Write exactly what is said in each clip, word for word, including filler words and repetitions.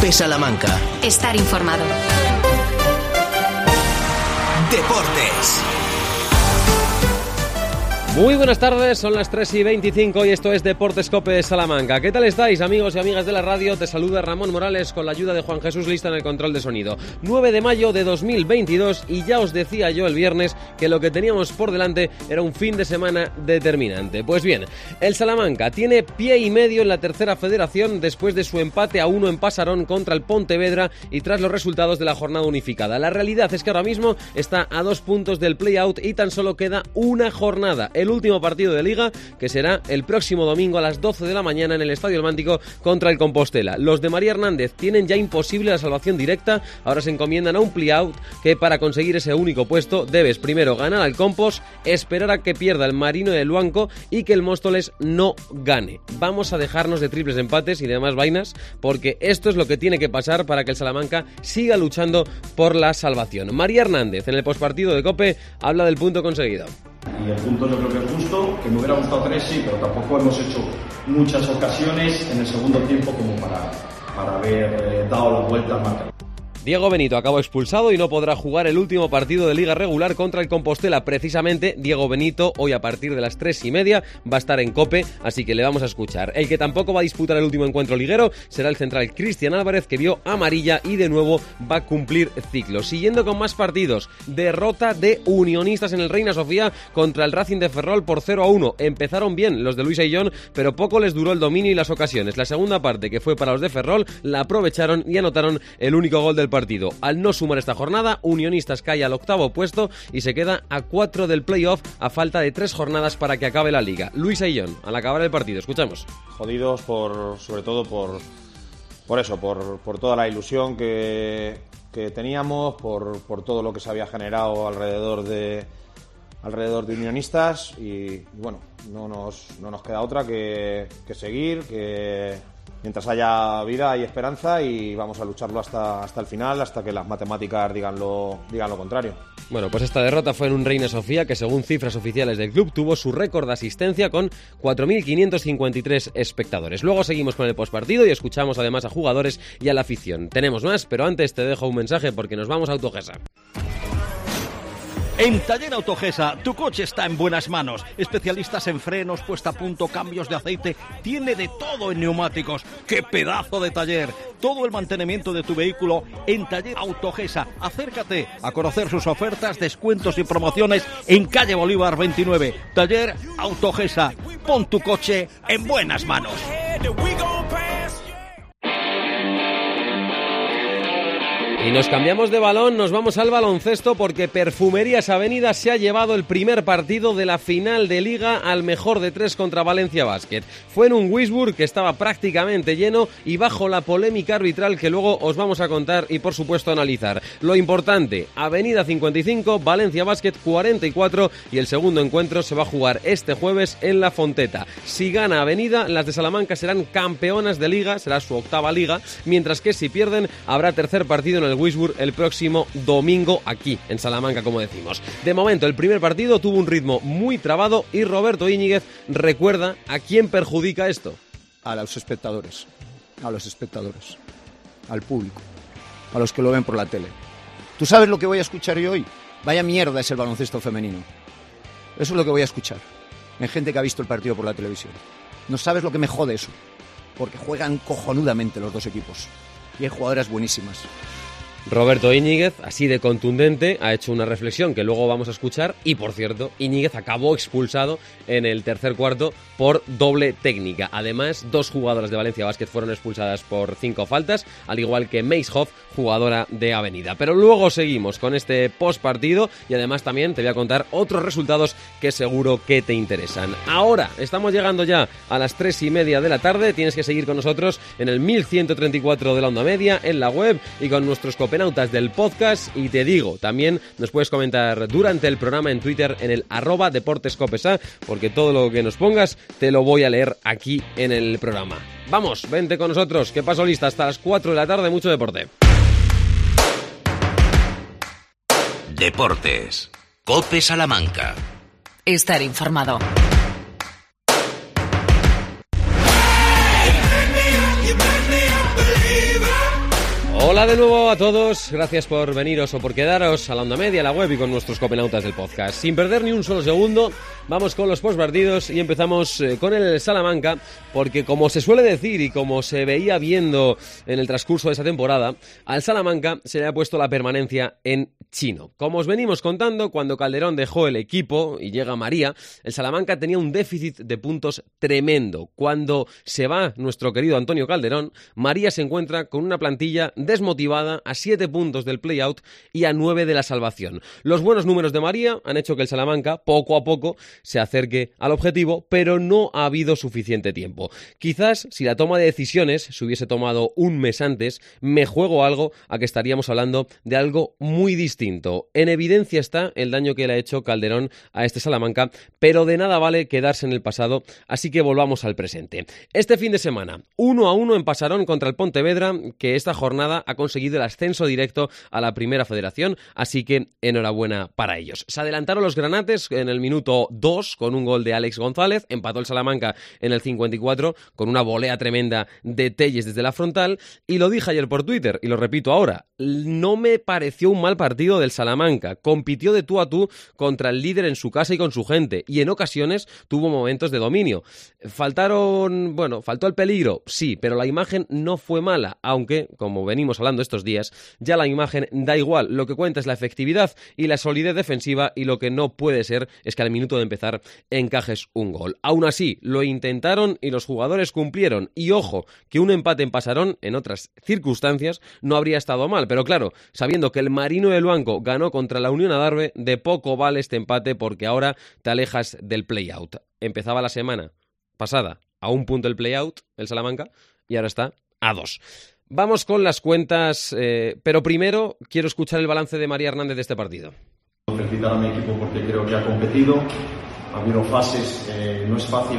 COPE Salamanca. Estar informado. Deportes. Muy buenas tardes, son las tres y veinticinco y esto es Deportes COPE Salamanca. ¿Qué tal estáis, amigos y amigas de la radio? Te saluda Ramón Morales con la ayuda de Juan Jesús Lista en el control de sonido. nueve de mayo de dos mil veintidós y ya os decía yo el viernes que lo que teníamos por delante era un fin de semana determinante. Pues bien, el Salamanca tiene pie y medio en la tercera federación después de su empate a uno en Pasarón contra el Pontevedra y tras los resultados de la jornada unificada. La realidad es que ahora mismo está a dos puntos del play-out y tan solo queda una jornada. El último partido de Liga, que será el próximo domingo a las doce de la mañana en el Estadio El Mántico contra el Compostela. Los de María Hernández tienen ya imposible la salvación directa, ahora se encomiendan a un play-out que para conseguir ese único puesto debes primero ganar al Compos, esperar a que pierda el Marino de Luanco y que el Móstoles no gane. Vamos a dejarnos de triples empates y demás vainas, porque esto es lo que tiene que pasar para que el Salamanca siga luchando por la salvación. María Hernández, en el postpartido de COPE, habla del punto conseguido. Y el punto yo creo que es justo, que me hubiera gustado tres, sí, pero tampoco hemos hecho muchas ocasiones en el segundo tiempo como para, para haber eh, dado la vuelta al marcador. Diego Benito acabó expulsado y no podrá jugar el último partido de Liga regular contra el Compostela. Precisamente, Diego Benito, hoy a partir de las tres y media, va a estar en COPE, así que le vamos a escuchar. El que tampoco va a disputar el último encuentro liguero será el central Cristian Álvarez, que vio amarilla y de nuevo va a cumplir ciclo. Siguiendo con más partidos, derrota de Unionistas en el Reina Sofía contra el Racing de Ferrol por cero a uno. Empezaron bien los de Luis Ayllón, pero poco les duró el dominio y las ocasiones. La segunda parte, que fue para los de Ferrol, la aprovecharon y anotaron el único gol del partido. Al no sumar esta jornada, Unionistas cae al octavo puesto y se queda a cuatro del playoff a falta de tres jornadas para que acabe la liga. Luis Ayllón, al acabar el partido, escuchamos. Jodidos por, sobre todo por, por eso, por, por toda la ilusión que, que teníamos, por, por todo lo que se había generado alrededor de alrededor de Unionistas y, y bueno, no nos, no nos queda otra que, que seguir, que mientras haya vida hay esperanza y vamos a lucharlo hasta, hasta el final, hasta que las matemáticas digan lo, digan lo contrario. Bueno, pues esta derrota fue en un Reina Sofía que, según cifras oficiales del club, tuvo su récord de asistencia con cuatro mil quinientos cincuenta y tres espectadores. Luego seguimos con el postpartido y escuchamos además a jugadores y a la afición. Tenemos más, pero antes te dejo un mensaje porque nos vamos a Autogesa. En Taller Autogesa, tu coche está en buenas manos. Especialistas en frenos, puesta a punto, cambios de aceite. Tiene de todo en neumáticos. ¡Qué pedazo de taller! Todo el mantenimiento de tu vehículo en Taller Autogesa. Acércate a conocer sus ofertas, descuentos y promociones en calle Bolívar veintinueve. Taller Autogesa. Pon tu coche en buenas manos. Y nos cambiamos de balón, nos vamos al baloncesto porque Perfumerías Avenida se ha llevado el primer partido de la final de Liga al mejor de tres contra Valencia Basket. Fue en un Wisburg que estaba prácticamente lleno y bajo la polémica arbitral que luego os vamos a contar y por supuesto analizar. Lo importante, Avenida cincuenta y cinco, Valencia Basket cuarenta y cuatro y el segundo encuentro se va a jugar este jueves en La Fonteta. Si gana Avenida, las de Salamanca serán campeonas de Liga, será su octava Liga, mientras que si pierden habrá tercer partido en el Wisburg el próximo domingo aquí en Salamanca, como decimos. De momento el primer partido tuvo un ritmo muy trabado y Roberto Íñiguez recuerda a quién perjudica esto. A los espectadores, a los espectadores, al público, a los que lo ven por la tele. ¿Tú sabes lo que voy a escuchar yo hoy? Vaya mierda es el baloncesto femenino. Eso es lo que voy a escuchar en gente que ha visto el partido por la televisión. No sabes lo que me jode eso, porque juegan cojonudamente los dos equipos y hay jugadoras buenísimas. Roberto Íñiguez, así de contundente, ha hecho una reflexión que luego vamos a escuchar y, por cierto, Íñiguez acabó expulsado en el tercer cuarto por doble técnica. Además, dos jugadoras de Valencia Basket fueron expulsadas por cinco faltas, al igual que Mace Hoff, jugadora de Avenida. Pero luego seguimos con este postpartido y además también te voy a contar otros resultados que seguro que te interesan. Ahora, estamos llegando ya a las tres y media de la tarde, tienes que seguir con nosotros en el mil ciento treinta y cuatro de la onda media, en la web y con nuestros copenautas del podcast. Y te digo, también nos puedes comentar durante el programa en Twitter en el arroba deportescopesa, porque todo lo que nos pongas te lo voy a leer aquí en el programa. Vamos, vente con nosotros, que paso lista hasta las cuatro de la tarde, mucho deporte. Deportes. COPE Salamanca. Estar informado. Hola de nuevo a todos, gracias por veniros o por quedaros a la onda media, a la web y con nuestros copenautas del podcast. Sin perder ni un solo segundo, vamos con los postpartidos y empezamos eh, con el Salamanca, porque como se suele decir y como se veía viendo en el transcurso de esa temporada, al Salamanca se le ha puesto la permanencia en chino. Como os venimos contando, cuando Calderón dejó el equipo y llega María, el Salamanca tenía un déficit de puntos tremendo. Cuando se va nuestro querido Antonio Calderón, María se encuentra con una plantilla desmotivada a siete puntos del play-out y a nueve de la salvación. Los buenos números de María han hecho que el Salamanca poco a poco se acerque al objetivo, pero no ha habido suficiente tiempo. Quizás si la toma de decisiones se hubiese tomado un mes antes, me juego algo a que estaríamos hablando de algo muy distinto. En evidencia está el daño que le ha hecho Calderón a este Salamanca, pero de nada vale quedarse en el pasado, así que volvamos al presente. Este fin de semana, uno a uno en Pasarón contra el Pontevedra, que esta jornada ha conseguido el ascenso directo a la Primera Federación, así que enhorabuena para ellos. Se adelantaron los granates en el minuto dos con un gol de Alex González, empató el Salamanca en el cincuenta y cuatro con una volea tremenda de Telles desde la frontal, y lo dije ayer por Twitter y lo repito ahora, no me pareció un mal partido del Salamanca, compitió de tú a tú contra el líder en su casa y con su gente, y en ocasiones tuvo momentos de dominio. Faltaron, bueno, faltó el peligro, sí, pero la imagen no fue mala, aunque, como venimos hablando estos días, ya la imagen da igual, lo que cuenta es la efectividad y la solidez defensiva, y lo que no puede ser es que al minuto de empezar encajes un gol. Aún así, lo intentaron y los jugadores cumplieron, y ojo, que un empate en Pasarón en otras circunstancias no habría estado mal, pero claro, sabiendo que el Marino de Luanco ganó contra la Unión Adarve, de poco vale este empate porque ahora te alejas del play-out. Empezaba la semana pasada a un punto el play-out, el Salamanca, y ahora está a dos. Vamos con las cuentas, eh, pero primero quiero escuchar el balance de María Hernández de este partido. Felicitar a mi equipo porque creo que ha competido, ha habido fases, eh, no es fácil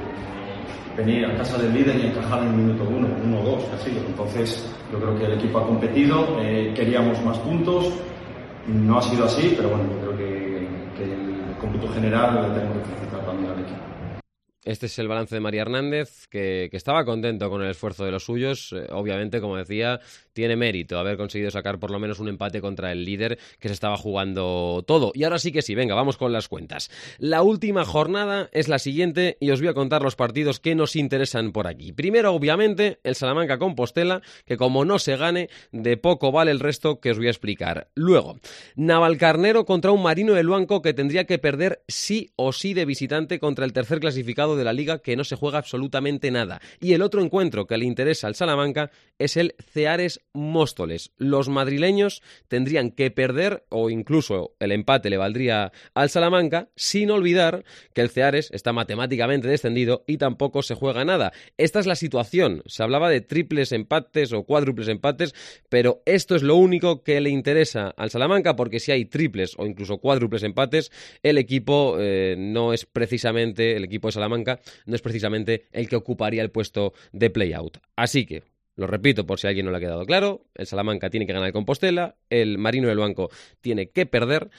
venir a casa del líder y encajar en el minuto uno, uno, dos, casi. Entonces yo creo que el equipo ha competido, eh, queríamos más puntos, no ha sido así, pero bueno, yo creo que, que el cómputo general le tenemos que felicitar también al equipo. Este es el balance de María Hernández, que, que estaba contento con el esfuerzo de los suyos. Eh, obviamente, como decía, tiene mérito haber conseguido sacar por lo menos un empate contra el líder, que se estaba jugando todo. Y ahora sí que sí, venga, vamos con las cuentas. La última jornada es la siguiente y os voy a contar los partidos que nos interesan por aquí. Primero, obviamente, el Salamanca-Compostela, que como no se gane, de poco vale el resto que os voy a explicar. Luego, Navalcarnero contra un Marino de Luanco que tendría que perder sí o sí de visitante contra el tercer clasificado de la Liga, que no se juega absolutamente nada. Y el otro encuentro que le interesa al Salamanca es el Ceares Móstoles. Los madrileños tendrían que perder, o incluso el empate le valdría al Salamanca, sin olvidar que el Ceares está matemáticamente descendido y tampoco se juega nada. Esta es la situación. Se hablaba de triples empates o cuádruples empates, pero esto es lo único que le interesa al Salamanca, porque si hay triples o incluso cuádruples empates, el equipo eh, no es precisamente, el equipo de Salamanca no es precisamente el que ocuparía el puesto de play-out. Así que, lo repito por si a alguien no le ha quedado claro, el Salamanca tiene que ganar el Compostela, el Marino del Luanco tiene que perder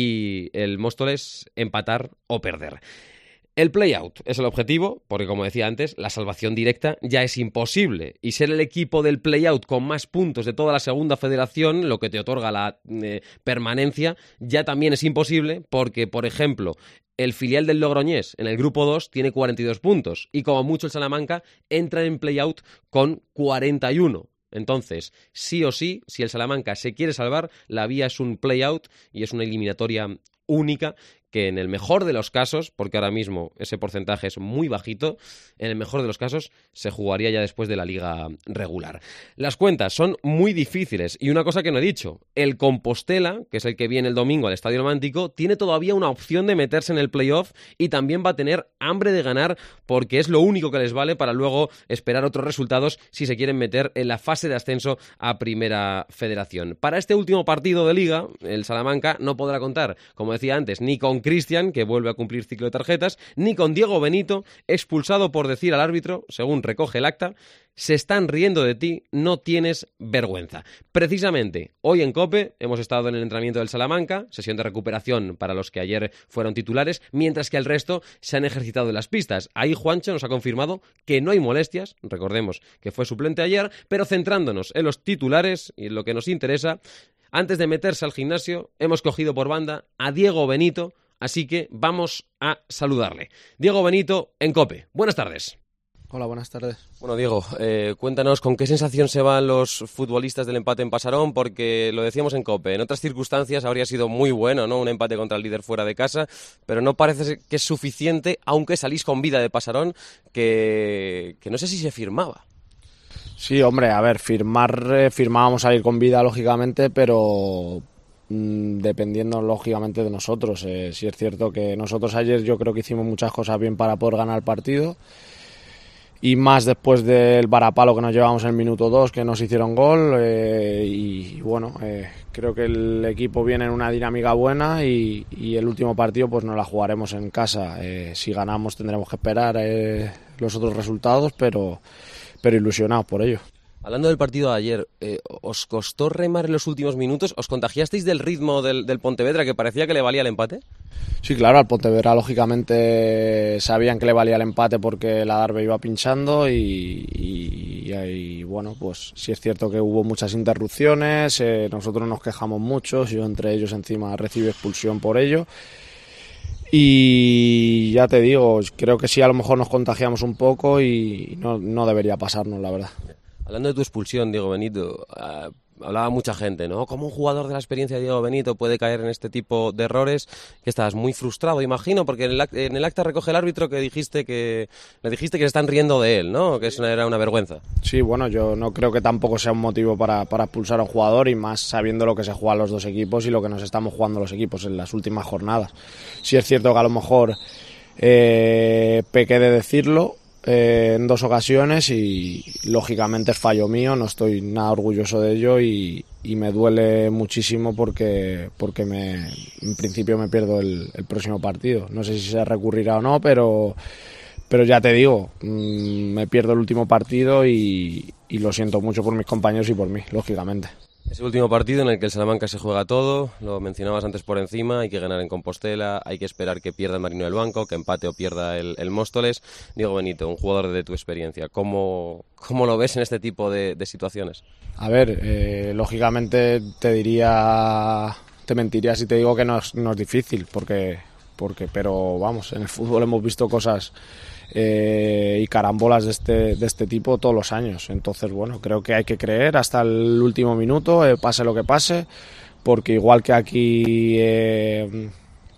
y el Móstoles empatar o perder. El play-out es el objetivo, porque como decía antes, la salvación directa ya es imposible, y ser el equipo del play-out con más puntos de toda la segunda federación, lo que te otorga la eh, permanencia, ya también es imposible, porque, por ejemplo, el filial del Logroñés en el grupo dos tiene cuarenta y dos puntos, y como mucho el Salamanca entra en play-out con cuarenta y uno. Entonces, sí o sí, si el Salamanca se quiere salvar, la vía es un play-out y es una eliminatoria única que en el mejor de los casos, porque ahora mismo ese porcentaje es muy bajito, en el mejor de los casos se jugaría ya después de la liga regular. Las cuentas son muy difíciles y una cosa que no he dicho, el Compostela, que es el que viene el domingo al Estadio Romántico, tiene todavía una opción de meterse en el playoff y también va a tener hambre de ganar porque es lo único que les vale para luego esperar otros resultados si se quieren meter en la fase de ascenso a Primera Federación. Para este último partido de liga, el Salamanca no podrá contar, como decía antes, ni con Cristian, que vuelve a cumplir ciclo de tarjetas, ni con Diego Benito, expulsado por decir al árbitro, según recoge el acta, se están riendo de ti, no tienes vergüenza. Precisamente, hoy en COPE hemos estado en el entrenamiento del Salamanca, sesión de recuperación para los que ayer fueron titulares, mientras que el resto se han ejercitado en las pistas. Ahí Juancho nos ha confirmado que no hay molestias, recordemos que fue suplente ayer, pero centrándonos en los titulares y en lo que nos interesa, antes de meterse al gimnasio, hemos cogido por banda a Diego Benito, así que vamos a saludarle. Diego Benito en COPE. Buenas tardes. Hola, buenas tardes. Bueno, Diego, eh, cuéntanos con qué sensación se van los futbolistas del empate en Pasarón, porque lo decíamos en COPE, en otras circunstancias habría sido muy bueno, ¿no? Un empate contra el líder fuera de casa, pero no parece que es suficiente, aunque salís con vida de Pasarón, que, que no sé si se firmaba. Sí, hombre, a ver, firmar, eh, firmábamos a ir con vida, lógicamente, pero mmm, dependiendo, lógicamente, de nosotros. Eh, sí es cierto que nosotros ayer yo creo que hicimos muchas cosas bien para poder ganar el partido, y más después del varapalo que nos llevamos en el minuto dos, que nos hicieron gol, eh, y bueno, eh, creo que el equipo viene en una dinámica buena y, y el último partido pues nos la jugaremos en casa. Eh, si ganamos tendremos que esperar eh, los otros resultados, pero, pero ilusionados por ello. Hablando del partido de ayer, eh, ¿os costó remar en los últimos minutos? ¿Os contagiasteis del ritmo del, del Pontevedra, que parecía que le valía el empate? Sí, claro, al Pontevedra lógicamente sabían que le valía el empate porque la Darbe iba pinchando y, y, y bueno, pues sí es cierto que hubo muchas interrupciones, eh, nosotros nos quejamos mucho, yo entre ellos encima recibí expulsión por ello. Y ya te digo, creo que sí, a lo mejor nos contagiamos un poco y no, no debería pasarnos, la verdad. Hablando de tu expulsión, Diego Benito, uh, hablaba mucha gente, ¿no? ¿Cómo un jugador de la experiencia de Diego Benito puede caer en este tipo de errores? Que estabas muy frustrado, imagino, porque en el, act- en el acta recoge el árbitro que dijiste que le dijiste que se están riendo de él, ¿no? Que eso era una vergüenza. Sí, bueno, yo no creo que tampoco sea un motivo para, para expulsar a un jugador, y más sabiendo lo que se juegan los dos equipos y lo que nos estamos jugando los equipos en las últimas jornadas. Sí es cierto que a lo mejor eh, pequé de decirlo Eh, en dos ocasiones y lógicamente es fallo mío, no estoy nada orgulloso de ello y, y me duele muchísimo porque, porque me, en principio me pierdo el, el próximo partido. No sé si se recurrirá o no, pero, pero ya te digo, mmm, me pierdo el último partido y, y lo siento mucho por mis compañeros y por mí, lógicamente. Es el último partido en el que el Salamanca se juega todo, lo mencionabas antes por encima, hay que ganar en Compostela, hay que esperar que pierda el Marino del Banco, que empate o pierda el, el Móstoles. Diego Benito, un jugador de tu experiencia, ¿cómo, cómo lo ves en este tipo de, de situaciones? A ver, eh, lógicamente te diría, te mentiría si te digo que no es, no es difícil, porque, porque, pero vamos, en el fútbol hemos visto cosas Eh, y carambolas de este, de este tipo todos los años. Entonces, bueno, creo que hay que creer hasta el último minuto, eh, pase lo que pase, porque igual que aquí eh,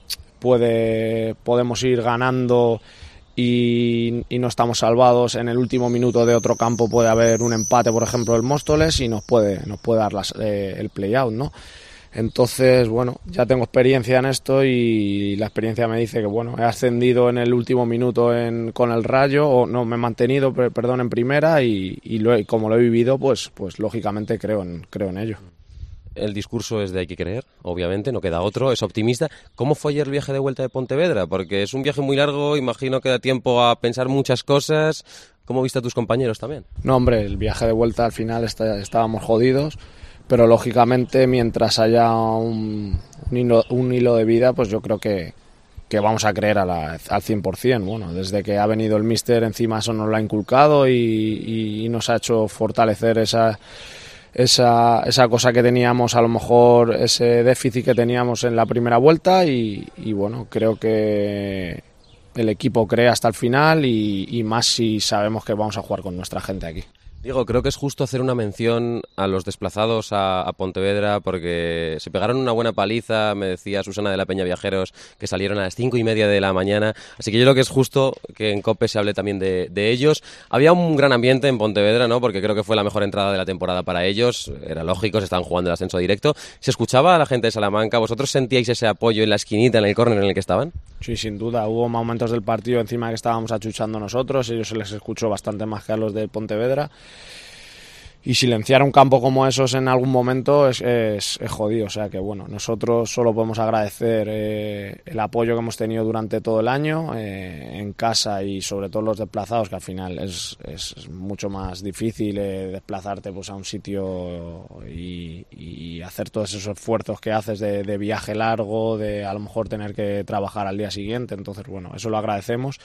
puede, podemos ir ganando y, y no estamos salvados, en el último minuto de otro campo puede haber un empate, por ejemplo, el Móstoles, y nos puede, nos puede dar las, eh, el play-out, ¿no? Entonces, bueno, ya tengo experiencia en esto y la experiencia me dice que, bueno, he ascendido en el último minuto en, con el Rayo, o no, me he mantenido, perdón, en primera y, y, lo, y como lo he vivido, pues, pues lógicamente creo en, creo en ello. El discurso es de hay que creer, obviamente, no queda otro, es optimista. ¿Cómo fue ayer el viaje de vuelta de Pontevedra? Porque es un viaje muy largo, imagino que da tiempo a pensar muchas cosas. ¿Cómo viste a tus compañeros también? No, hombre, el viaje de vuelta al final está, estábamos jodidos, pero lógicamente mientras haya un, un, hilo, un hilo de vida, pues yo creo que, que vamos a creer a la, al cien por ciento. Bueno, desde que ha venido el míster encima eso nos lo ha inculcado y, y, y nos ha hecho fortalecer esa, esa, esa cosa que teníamos, a lo mejor ese déficit que teníamos en la primera vuelta y, y bueno, creo que el equipo cree hasta el final y, y más si sabemos que vamos a jugar con nuestra gente aquí. Diego, creo que es justo hacer una mención a los desplazados a, a Pontevedra porque se pegaron una buena paliza, me decía Susana de la Peña Viajeros, que salieron a las cinco y media de la mañana, así que yo creo que es justo que en COPE se hable también de, de ellos. Había un gran ambiente en Pontevedra, ¿no? Porque creo que fue la mejor entrada de la temporada para ellos, era lógico, se estaban jugando el ascenso directo. ¿Se escuchaba a la gente de Salamanca? ¿Vosotros sentíais ese apoyo en la esquinita, en el córner en el que estaban? Sí, sin duda, hubo momentos del partido encima que estábamos achuchando nosotros, ellos se les escuchó bastante más que a los de Pontevedra. y silenciar un campo como esos en algún momento es, es, es jodido. O sea que bueno, nosotros solo podemos agradecer eh, el apoyo que hemos tenido durante todo el año eh, en casa y sobre todo los desplazados, que al final es, es mucho más difícil eh, desplazarte pues a un sitio y, y hacer todos esos esfuerzos que haces de, de viaje largo, de a lo mejor tener que trabajar al día siguiente. Entonces bueno, eso lo agradecemos.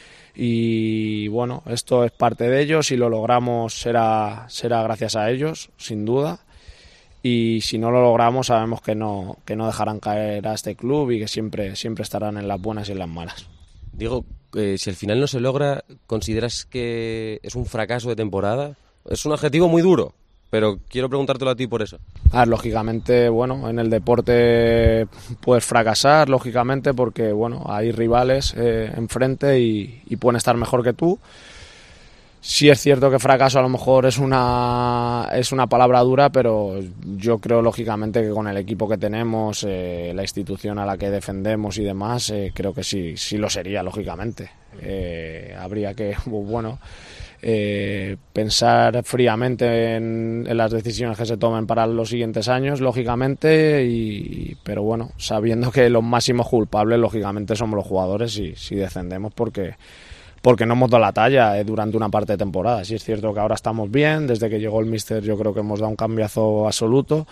Y bueno, esto es parte de ellos, si lo logramos será, será gracias a ellos, sin duda, y si no lo logramos sabemos que no, que no dejarán caer a este club y que siempre, siempre estarán en las buenas y en las malas. Diego, eh, si al final no se logra, ¿consideras que es un fracaso de temporada? Es un adjetivo muy duro, pero quiero preguntártelo a ti por eso. A ver, lógicamente, bueno, en el deporte puedes fracasar, lógicamente, porque bueno, hay rivales eh, enfrente y, y pueden estar mejor que tú. Sí es cierto que fracaso a lo mejor es una, es una palabra dura, pero yo creo lógicamente que con el equipo que tenemos, eh, la institución a la que defendemos y demás, eh, creo que sí, sí lo sería, lógicamente. Eh, habría que, bueno... Eh, pensar fríamente en, en las decisiones que se tomen para los siguientes años, lógicamente, y, pero bueno, sabiendo que los máximos culpables, lógicamente, somos los jugadores y si descendemos porque, porque no hemos dado la talla eh, durante una parte de temporada. Sí es cierto que ahora estamos bien, desde que llegó el míster yo creo que hemos dado un cambiazo absoluto,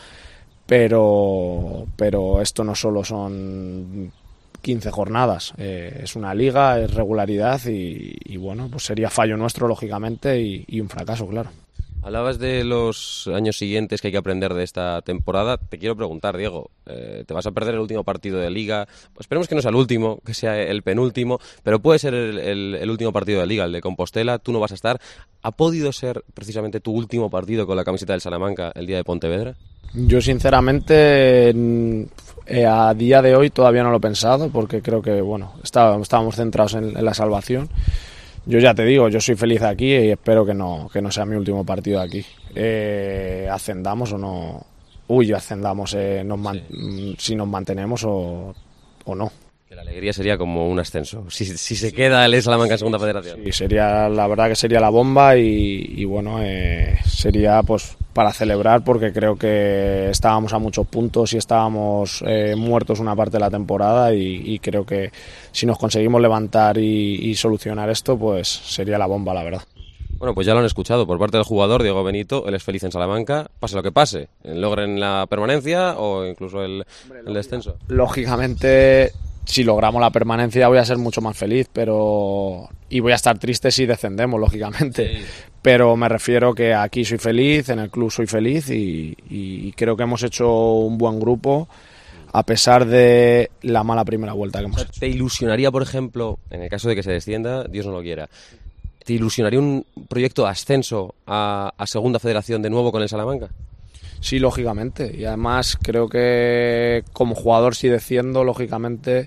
pero, pero esto no solo son quince jornadas, eh, es una liga, es regularidad y, y bueno, pues sería fallo nuestro lógicamente y, y un fracaso, claro. Hablabas de los años siguientes que hay que aprender de esta temporada. Te quiero preguntar, Diego, eh, te vas a perder el último partido de Liga. Pues esperemos que no sea el último, que sea el penúltimo, pero puede ser el, el, el último partido de Liga, el de Compostela. Tú no vas a estar. ¿Ha podido ser precisamente tu último partido con la camiseta del Salamanca el día de Pontevedra? Yo sinceramente eh, a día de hoy todavía no lo he pensado porque creo que bueno estábamos, estábamos centrados en, en la salvación. Yo ya te digo, yo soy feliz aquí y espero que no, que no sea mi último partido aquí. Eh, ascendamos o no, uy, ascendamos eh, nos man, sí. si nos mantenemos o, o no. Que la alegría sería como un ascenso, si, si se queda el Salamanca en segunda federación. Sí, sería, la verdad que sería la bomba y, y bueno, eh, sería pues para celebrar porque creo que estábamos a muchos puntos y estábamos eh, muertos una parte de la temporada y, y creo que si nos conseguimos levantar y, y solucionar esto, pues sería la bomba, la verdad. Bueno, pues ya lo han escuchado por parte del jugador Diego Benito, él es feliz en Salamanca, pase lo que pase, logren la permanencia o incluso el, el descenso. Lógicamente, si logramos la permanencia voy a ser mucho más feliz, pero y voy a estar triste si descendemos, lógicamente. Sí. Pero me refiero que aquí soy feliz, en el club soy feliz y, y creo que hemos hecho un buen grupo a pesar de la mala primera vuelta que hemos o sea, hecho. ¿Te ilusionaría, por ejemplo, en el caso de que se descienda, Dios no lo quiera, ¿te ilusionaría un proyecto de ascenso a, a Segunda Federación de nuevo con el Salamanca? Sí, lógicamente. Y además creo que como jugador, si desciendo, lógicamente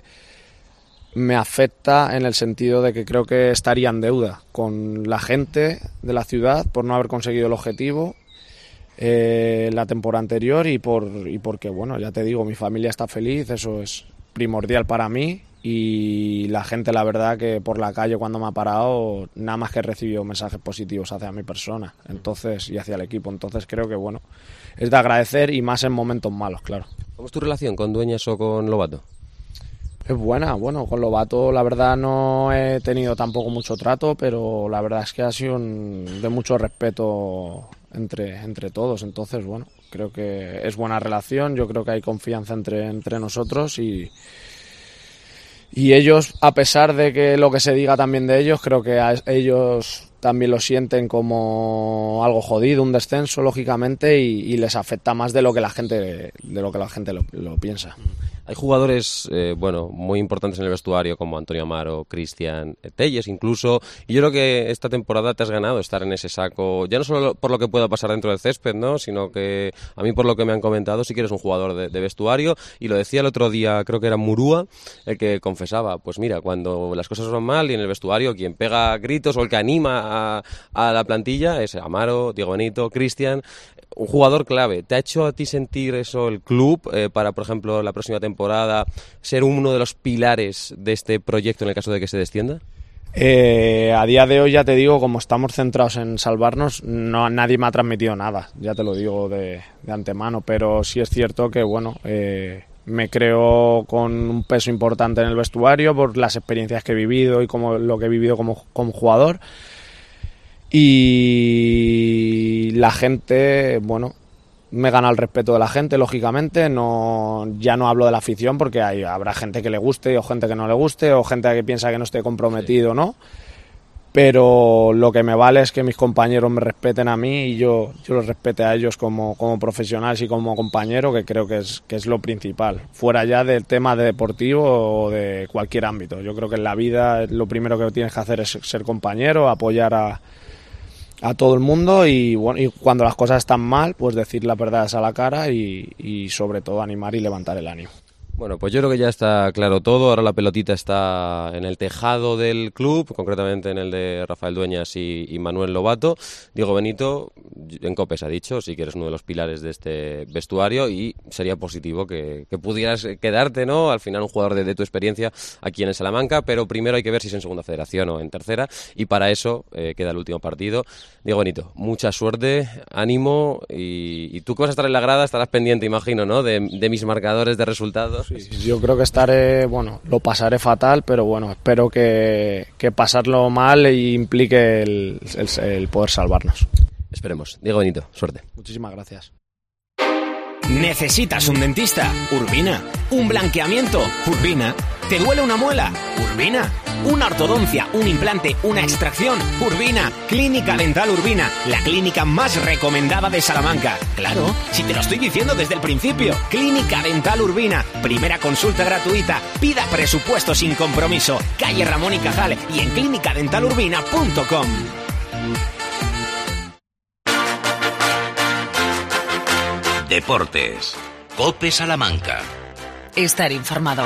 me afecta en el sentido de que creo que estaría en deuda con la gente de la ciudad por no haber conseguido el objetivo eh, la temporada anterior y, por, y porque, bueno, ya te digo, mi familia está feliz, eso es primordial para mí y la gente, la verdad, que por la calle cuando me ha parado, nada más que he recibido mensajes positivos hacia mi persona entonces y hacia el equipo. Entonces creo que, bueno, es de agradecer y más en momentos malos, claro. ¿Cómo es tu relación con Dueñas o con Lobato? Es buena, bueno, con Lobato la verdad no he tenido tampoco mucho trato, pero la verdad es que ha sido un, de mucho respeto entre, entre todos, entonces bueno, creo que es buena relación, yo creo que hay confianza entre, entre nosotros y, y ellos, a pesar de que lo que se diga también de ellos, creo que a ellos también lo sienten como algo jodido, un descenso lógicamente y, y les afecta más de lo que la gente, de lo que la gente lo, lo piensa. Hay jugadores, eh, bueno, muy importantes en el vestuario como Antonio Amaro, Cristian, Telles incluso, y yo creo que esta temporada te has ganado estar en ese saco, ya no solo por lo que pueda pasar dentro del césped, ¿no? Sino que a mí por lo que me han comentado sí que eres un jugador de, de vestuario, y lo decía el otro día, creo que era Murúa, el que confesaba, pues mira, cuando las cosas van mal y en el vestuario quien pega gritos o el que anima a, a la plantilla es Amaro, Diego Benito, Cristian, un jugador clave. ¿Te ha hecho a ti sentir eso el club eh, para, por ejemplo, la próxima temporada ser uno de los pilares de este proyecto en el caso de que se descienda? Eh, a día de hoy, ya te digo, como estamos centrados en salvarnos, no, nadie me ha transmitido nada, ya te lo digo de, de antemano, pero sí es cierto que, bueno, eh, me creo con un peso importante en el vestuario por las experiencias que he vivido y como lo que he vivido como, como jugador. Y la gente, bueno, me gana el respeto de la gente, lógicamente. No, ya no hablo de la afición porque hay, habrá gente que le guste o gente que no le guste o gente que piensa que no esté comprometido, ¿no? Pero lo que me vale es que mis compañeros me respeten a mí y yo, yo los respete a ellos como, como profesionales y como compañero, que creo que es, que es lo principal, fuera ya del tema de deportivo o de cualquier ámbito. Yo creo que en la vida lo primero que tienes que hacer es ser compañero, apoyar a a todo el mundo y, bueno, y cuando las cosas están mal, pues decir las verdades a la cara y, y sobre todo animar y levantar el ánimo. Bueno, pues yo creo que ya está claro todo. Ahora la pelotita está en el tejado del club, concretamente en el de Rafael Dueñas y, y Manuel Lobato. Diego Benito, en COPE se ha dicho, sí que eres uno de los pilares de este vestuario y sería positivo que, que pudieras quedarte, ¿no? Al final un jugador de, de tu experiencia aquí en el Salamanca, pero primero hay que ver si es en segunda federación o en tercera y para eso eh, queda el último partido. Diego Benito, mucha suerte, ánimo y, y tú que vas a estar en la grada estarás pendiente, imagino, ¿no? De, de mis marcadores de resultados. Sí, yo creo que estaré, bueno, lo pasaré fatal, pero bueno, espero que, que pasarlo mal implique el, el, el poder salvarnos. Esperemos. Diego Benito, suerte. Muchísimas gracias. ¿Necesitas un dentista? Urbina. ¿Un blanqueamiento? Urbina. ¿Te duele una muela? Urbina. ¿Una ortodoncia, un implante, una extracción? Urbina. Clínica Dental Urbina, la clínica más recomendada de Salamanca. Claro, si te lo estoy diciendo desde el principio. Clínica Dental Urbina, primera consulta gratuita. Pida presupuesto sin compromiso. Calle Ramón y Cajal y en clínica dental urbina punto com. Deportes. COPE Salamanca. Estar informado.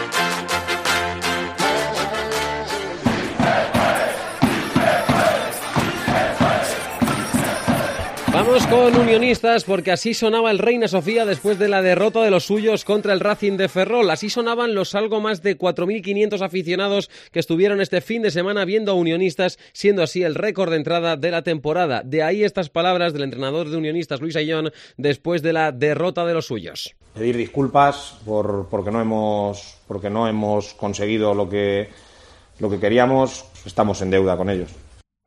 Vamos con Unionistas porque así sonaba el Reina Sofía después de la derrota de los suyos contra el Racing de Ferrol. Así sonaban los algo más de cuatro mil quinientos aficionados que estuvieron este fin de semana viendo a Unionistas, siendo así el récord de entrada de la temporada. De ahí estas palabras del entrenador de Unionistas, Luis Ayllón, después de la derrota de los suyos. Pedir disculpas por porque no hemos porque no hemos conseguido lo que lo que queríamos. Estamos en deuda con ellos.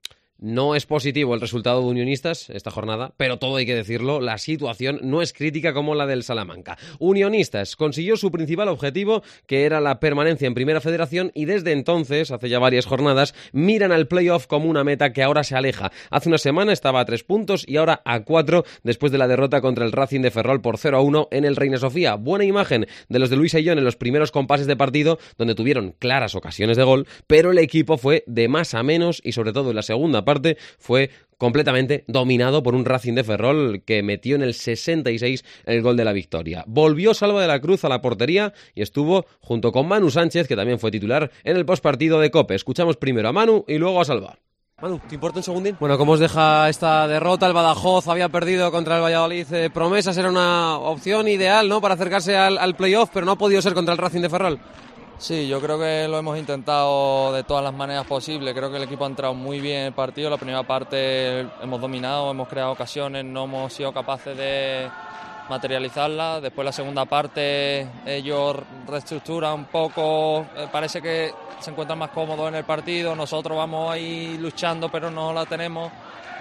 No es positivo el resultado de Unionistas esta jornada, pero todo hay que decirlo, la situación no es crítica como la del Salamanca. Unionistas consiguió su principal objetivo, que era la permanencia en Primera Federación, y desde entonces, hace ya varias jornadas, miran al playoff como una meta que ahora se aleja. Hace una semana estaba a tres puntos y ahora a cuatro después de la derrota contra el Racing de Ferrol por cero a uno en el Reina Sofía. Buena imagen de los de Luis Ayllón en los primeros compases de partido, donde tuvieron claras ocasiones de gol, pero el equipo fue de más a menos y sobre todo en la segunda parte parte fue completamente dominado por un Racing de Ferrol que metió en el sesenta y seis el gol de la victoria. Volvió Salva de la Cruz a la portería y estuvo junto con Manu Sánchez, que también fue titular en el postpartido de COPE. Escuchamos primero a Manu y luego a Salva. Manu, ¿te importa un segundín? Bueno, ¿cómo os deja esta derrota? El Badajoz había perdido contra el Valladolid. Eh, promesas era una opción ideal, ¿no?, para acercarse al, al playoff, pero no ha podido ser contra el Racing de Ferrol. Sí, yo creo que lo hemos intentado de todas las maneras posibles. Creo que el equipo ha entrado muy bien en el partido. La primera parte hemos dominado, hemos creado ocasiones, no hemos sido capaces de materializarla. Después la segunda parte ellos reestructuran un poco, parece que se encuentran más cómodos en el partido. Nosotros vamos ahí luchando pero no la tenemos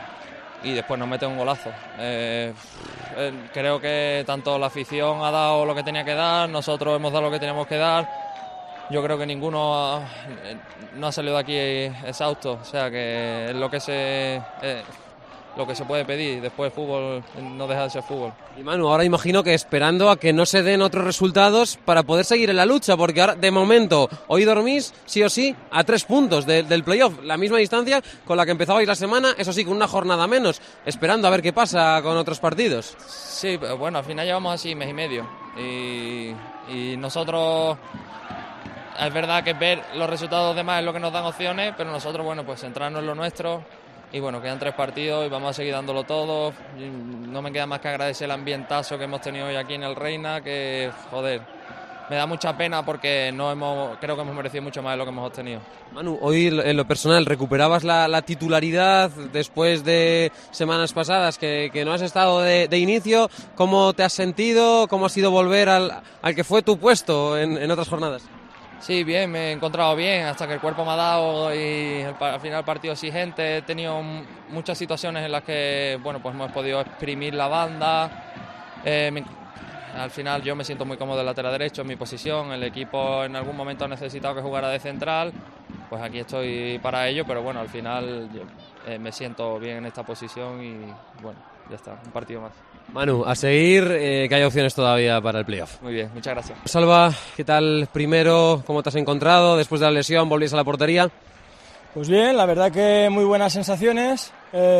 y después nos meten un golazo. Eh, creo que tanto la afición ha dado lo que tenía que dar, nosotros hemos dado lo que teníamos que dar. Yo creo que ninguno ha, no ha salido de aquí exhausto, o sea que es lo que se eh, lo que se puede pedir. Después el fútbol no deja de ser fútbol. Y Manu, ahora imagino que esperando a que no se den otros resultados para poder seguir en la lucha, porque ahora de momento hoy dormís sí o sí a tres puntos de, del playoff, la misma distancia con la que empezabais la semana, eso sí, con una jornada menos, esperando a ver qué pasa con otros partidos. Sí, bueno, al final llevamos así mes y medio y, y nosotros... Es verdad que ver los resultados de los demás es lo que nos dan opciones, pero nosotros, bueno, pues centrarnos en lo nuestro y bueno, quedan tres partidos y vamos a seguir dándolo todo. No me queda más que agradecer el ambientazo que hemos tenido hoy aquí en el Reina, que joder, me da mucha pena porque no hemos, creo que hemos merecido mucho más de lo que hemos obtenido. Manu, hoy en lo personal, ¿recuperabas la, la titularidad después de semanas pasadas que, que no has estado de, de inicio? ¿Cómo te has sentido? ¿Cómo ha sido volver al, al que fue tu puesto en, en otras jornadas? Sí, bien, me he encontrado bien hasta que el cuerpo me ha dado y el, al final el partido exigente. He tenido muchas situaciones en las que bueno, pues hemos podido exprimir la banda. Eh, me, al final yo me siento muy cómodo de lateral derecho en mi posición. El equipo en algún momento ha necesitado que jugara de central. Pues aquí estoy para ello, pero bueno, al final yo, eh, me siento bien en esta posición y bueno, ya está, un partido más. Manu, a seguir, eh, que hay opciones todavía para el playoff. Muy bien, muchas gracias. Salva, ¿qué tal primero? ¿Cómo te has encontrado? Después de la lesión, ¿volvías a la portería? Pues bien, la verdad que muy buenas sensaciones.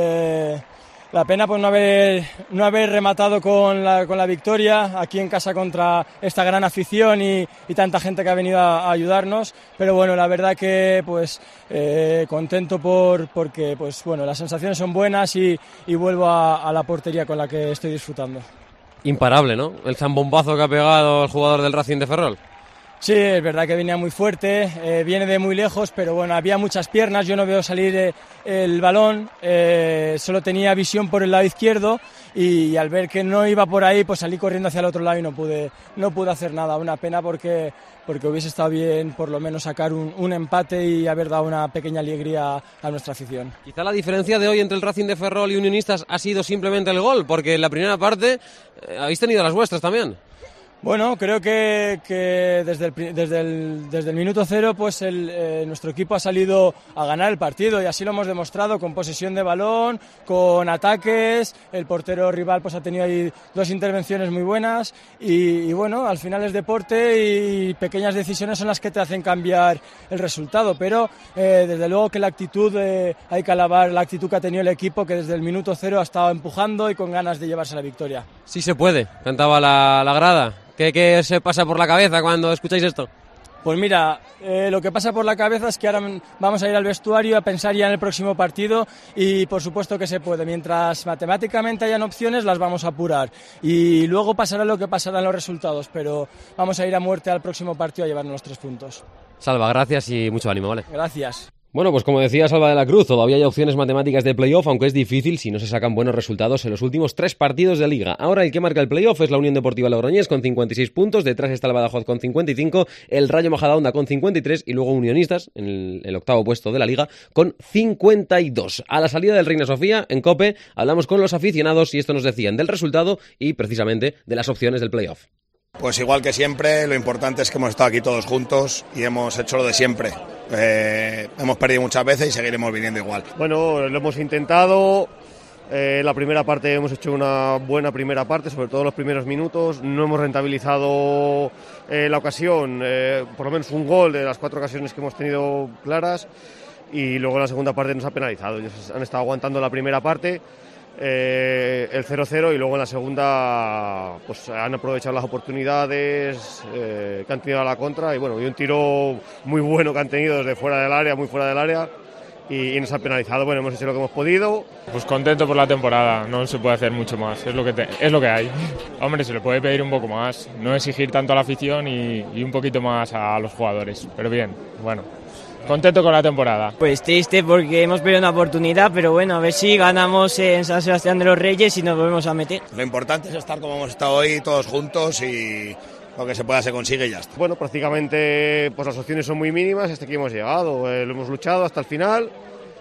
Eh, la pena pues no haber, no haber rematado con la, con la victoria aquí en casa contra esta gran afición y, y tanta gente que ha venido a, a ayudarnos. Pero bueno, la verdad que pues eh, contento por porque pues bueno, las sensaciones son buenas y, y vuelvo a, a la portería con la que estoy disfrutando. Imparable, ¿no? El zambombazo que ha pegado el jugador del Racing de Ferrol. Sí, es verdad que venía muy fuerte, eh, viene de muy lejos, pero bueno, había muchas piernas, yo no veo salir eh, el balón, eh, solo tenía visión por el lado izquierdo y, y al ver que no iba por ahí, pues salí corriendo hacia el otro lado y no pude, no pude hacer nada. Una pena porque, porque hubiese estado bien por lo menos sacar un, un empate y haber dado una pequeña alegría a nuestra afición. Quizá la diferencia de hoy entre el Racing de Ferrol y Unionistas ha sido simplemente el gol, porque en la primera parte eh, habéis tenido las vuestras también. Bueno, creo que, que desde, el, desde, el, desde el minuto cero pues el, eh, nuestro equipo ha salido a ganar el partido y así lo hemos demostrado con posesión de balón, con ataques. El portero rival pues ha tenido ahí dos intervenciones muy buenas y, y bueno, al final es deporte y pequeñas decisiones son las que te hacen cambiar el resultado, pero eh, desde luego que la actitud, eh, hay que alabar la actitud que ha tenido el equipo, que desde el minuto cero ha estado empujando y con ganas de llevarse la victoria. Sí se puede, cantaba la, la grada. ¿Qué, ¿Qué se pasa por la cabeza cuando escucháis esto? Pues mira, eh, lo que pasa por la cabeza es que ahora vamos a ir al vestuario a pensar ya en el próximo partido y por supuesto que se puede. Mientras matemáticamente hayan opciones las vamos a apurar y luego pasará lo que pasará en los resultados, pero vamos a ir a muerte al próximo partido a llevarnos los tres puntos. Salva, gracias y mucho ánimo, ¿vale? Gracias. Bueno, pues como decía Salva de la Cruz, todavía hay opciones matemáticas de playoff, aunque es difícil si no se sacan buenos resultados en los últimos tres partidos de Liga. Ahora el que marca el playoff es la Unión Deportiva Logroñés con cincuenta y seis puntos, detrás está el Badajoz con cincuenta y cinco, el Rayo Majadahonda con cincuenta y tres y luego Unionistas, en el, el octavo puesto de la Liga, con cincuenta y dos. A la salida del Reina Sofía, en COPE, hablamos con los aficionados y esto nos decían del resultado y precisamente de las opciones del playoff. Pues igual que siempre, lo importante es que hemos estado aquí todos juntos y hemos hecho lo de siempre. Eh, hemos perdido muchas veces y seguiremos viniendo igual. Bueno, lo hemos intentado. Eh, la primera parte hemos hecho una buena primera parte, sobre todo los primeros minutos. No hemos rentabilizado eh, la ocasión, eh, por lo menos un gol de las cuatro ocasiones que hemos tenido claras. Y luego en la segunda parte nos ha penalizado. Ellos han estado aguantando la primera parte. Eh, el cero cero y luego en la segunda pues han aprovechado las oportunidades eh, que han tenido a la contra y bueno, y un tiro muy bueno que han tenido desde fuera del área, muy fuera del área y, y nos ha penalizado. Bueno, hemos hecho lo que hemos podido. Pues contento por la temporada, no se puede hacer mucho más, es lo que, te, es lo que hay. Hombre, se le puede pedir un poco más, no exigir tanto a la afición y, y un poquito más a los jugadores, pero bien, bueno. Contento con la temporada. Pues triste porque hemos perdido una oportunidad, pero bueno, a ver si ganamos en San Sebastián de los Reyes y nos volvemos a meter. Lo importante es estar como hemos estado hoy, todos juntos y lo que se pueda se consigue y ya está. Bueno, prácticamente pues las opciones son muy mínimas, hasta aquí hemos llegado, eh, lo hemos luchado hasta el final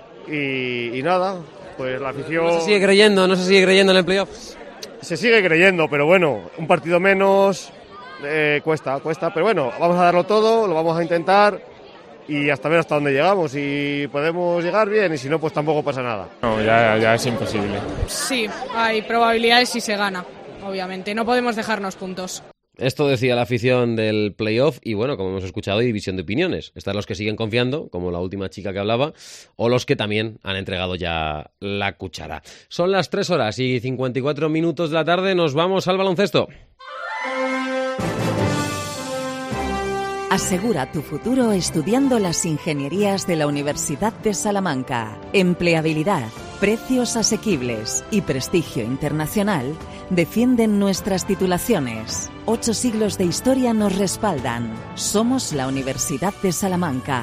y, y nada, pues la afición... No se sigue creyendo, no se sigue creyendo en el playoff. Se sigue creyendo, pero bueno, un partido menos eh, cuesta, cuesta, pero bueno, vamos a darlo todo, lo vamos a intentar... y hasta ver hasta dónde llegamos, si podemos llegar bien y si no pues tampoco pasa nada. No, ya, ya es imposible. Sí, hay probabilidades si se gana, obviamente, no podemos dejarnos puntos. Esto decía la afición del playoff y bueno, como hemos escuchado, hay división de opiniones. Están los que siguen confiando, como la última chica que hablaba, o los que también han entregado ya la cuchara. Son las tres horas y cincuenta y cuatro minutos de la tarde, nos vamos al baloncesto. Asegura tu futuro estudiando las ingenierías de la Universidad de Salamanca. Empleabilidad, Precios asequibles y prestigio internacional defienden nuestras titulaciones. Ocho siglos de historia nos respaldan. Somos la Universidad de Salamanca.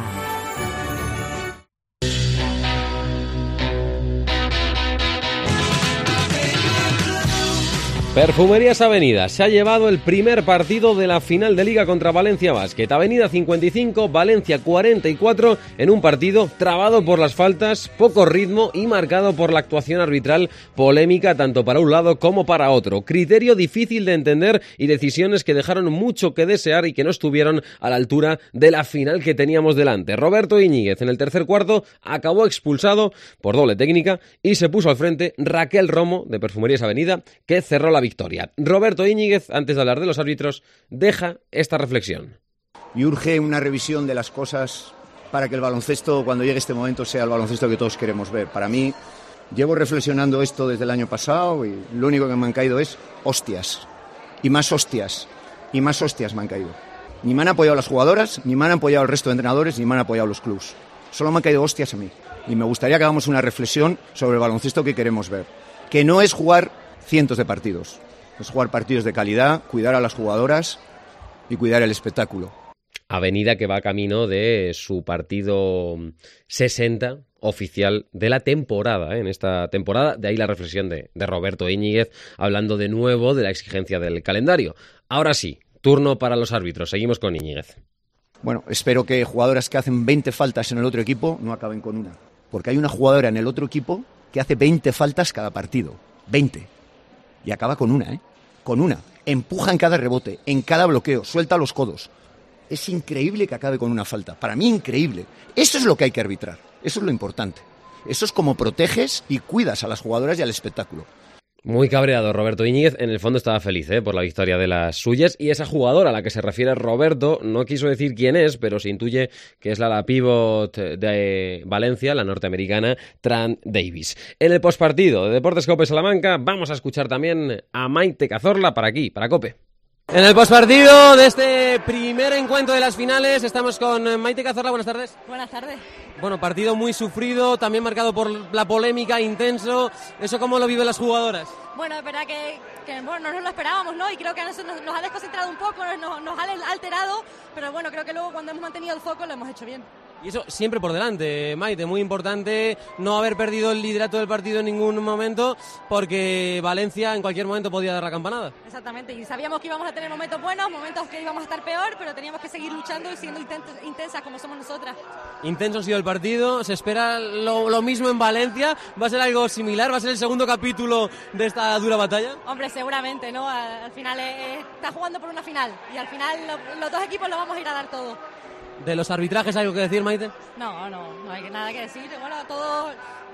Perfumerías Avenida se ha llevado el primer partido de la final de Liga contra Valencia Basket. Avenida cincuenta y cinco, Valencia cuarenta y cuatro, en un partido trabado por las faltas, poco ritmo y marcado por la actuación arbitral polémica tanto para un lado como para otro. Criterio difícil de entender y decisiones que dejaron mucho que desear y que no estuvieron a la altura de la final que teníamos delante. Roberto Íñiguez en el tercer cuarto acabó expulsado por doble técnica y se puso al frente Raquel Romo de Perfumerías Avenida, que cerró la victoria. Roberto Íñiguez, antes de hablar de los árbitros, deja esta reflexión. Y urge una revisión de las cosas para que el baloncesto, cuando llegue este momento, sea el baloncesto que todos queremos ver. Para mí, llevo reflexionando esto desde el año pasado y lo único que me han caído es hostias. Y más hostias. Y más hostias me han caído. Ni me han apoyado las jugadoras, ni me han apoyado el resto de entrenadores, ni me han apoyado los clubs. Solo me han caído hostias a mí. Y me gustaría que hagamos una reflexión sobre el baloncesto que queremos ver. Que no es jugar cientos de partidos. Es jugar partidos de calidad, cuidar a las jugadoras y cuidar el espectáculo. Avenida que va camino de su partido sesenta oficial de la temporada, ¿eh? En esta temporada, de ahí la reflexión de, de Roberto Íñiguez, hablando de nuevo de la exigencia del calendario. Ahora sí, turno para los árbitros. Seguimos con Íñiguez. Bueno, espero que jugadoras que hacen veinte faltas en el otro equipo no acaben con una. Porque hay una jugadora en el otro equipo que hace veinte faltas cada partido. veinte. Y acaba con una, ¿eh? Con una. Empuja en cada rebote, en cada bloqueo, suelta los codos. Es increíble que acabe con una falta. Para mí, increíble. Eso es lo que hay que arbitrar. Eso es lo importante. Eso es como proteges y cuidas a las jugadoras y al espectáculo. Muy cabreado Roberto Íñiguez, en el fondo estaba feliz ¿eh? por la victoria de las suyas, y esa jugadora a la que se refiere Roberto no quiso decir quién es, pero se intuye que es la, la pívot de Valencia, la norteamericana Tran Davis. En el postpartido de Deportes Cope Salamanca vamos a escuchar también a Maite Cazorla para aquí, para Cope. En el postpartido de este primer encuentro de las finales estamos con Maite Cazorla, buenas tardes. Buenas tardes. Bueno, partido muy sufrido, también marcado por la polémica, intenso. ¿Eso cómo lo viven las jugadoras? Bueno, es verdad que, que bueno, no nos lo esperábamos, ¿no? Y creo que a nosotros nos, nos ha desconcentrado un poco, nos, nos ha alterado, pero bueno, creo que luego cuando hemos mantenido el foco lo hemos hecho bien. Y eso siempre por delante, Maite, muy importante no haber perdido el liderato del partido en ningún momento, porque Valencia en cualquier momento podía dar la campanada. Exactamente, y sabíamos que íbamos a tener momentos buenos, momentos que íbamos a estar peor, pero teníamos que seguir luchando y siendo intensas como somos nosotras. Intenso ha sido el partido, se espera lo, lo mismo en Valencia, ¿va a ser algo similar? ¿Va a ser el segundo capítulo de esta dura batalla? Hombre, seguramente, ¿no? Al, al final eh, está jugando por una final y al final lo, los dos equipos lo vamos a ir a dar todo. ¿De los arbitrajes algo que decir, Maite? No, no, no hay nada que decir. Bueno, todo...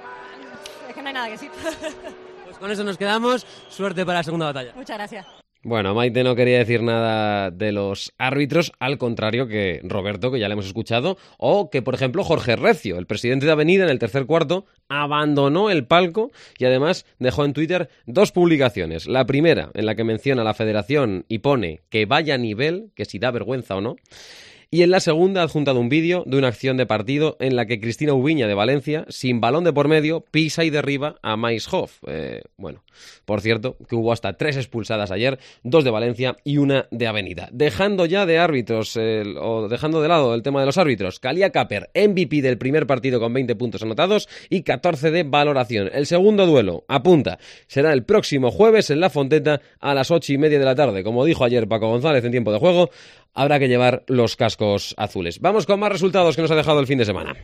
Es que no hay nada que decir. Pues con eso nos quedamos. Suerte para la segunda batalla. Muchas gracias. Bueno, Maite no quería decir nada de los árbitros, al contrario que Roberto, que ya le hemos escuchado, o que, por ejemplo, Jorge Recio, el presidente de Avenida, en el tercer cuarto, abandonó el palco y además dejó en Twitter dos publicaciones. La primera, en la que menciona a la federación y pone que vaya nivel, que si da vergüenza o no. Y en la segunda ha adjuntado un vídeo de una acción de partido en la que Cristina Ubiña de Valencia, sin balón de por medio, pisa y derriba a Mais Hoff. Eh, bueno, por cierto, que hubo hasta tres expulsadas ayer, dos de Valencia y una de Avenida. Dejando ya de árbitros, eh, o dejando de lado el tema de los árbitros, Kalia Kaper, M V P del primer partido con veinte puntos anotados y catorce de valoración. El segundo duelo, apunta, será el próximo jueves en La Fonteta a las ocho y media de la tarde. Como dijo ayer Paco González en tiempo de juego, habrá que llevar los cascos azules. Vamos con más resultados que nos ha dejado el fin de semana.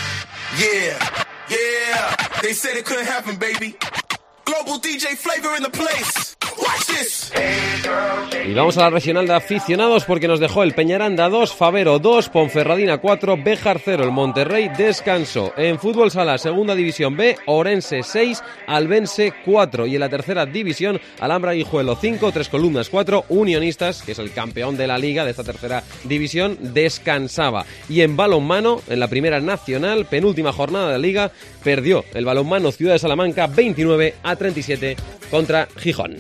Yeah, yeah, they said it couldn't happen, baby. Global D J Flavor in the place. Watch this. Y vamos a la regional de aficionados porque nos dejó el Peñaranda dos, Favero dos, Ponferradina cuatro, Béjar cero. El Monterrey descansó. En fútbol sala, segunda división B, Orense seis, Albense cuatro. Y en la tercera división, Alhambra Guijuelo cinco, Tres Columnas cuatro, Unionistas, que es el campeón de la liga de esta tercera división, descansaba. Y en balonmano, en la primera nacional, penúltima jornada de la liga, perdió el balonmano Ciudad de Salamanca veintinueve a treinta y siete contra Gijón.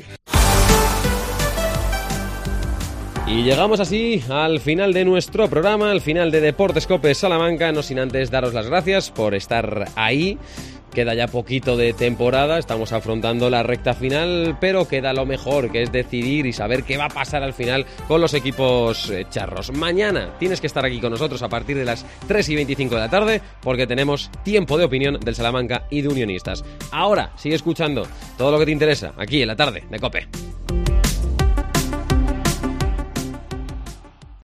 Y llegamos así al final de nuestro programa, al final de Deportes Cope Salamanca, no sin antes daros las gracias por estar ahí, queda ya poquito de temporada, estamos afrontando la recta final, pero queda lo mejor, que es decidir y saber qué va a pasar al final con los equipos eh, charros. Mañana tienes que estar aquí con nosotros a partir de las tres y veinticinco de la tarde, porque tenemos tiempo de opinión del Salamanca y de Unionistas. Ahora sigue escuchando todo lo que te interesa aquí en la tarde de COPE.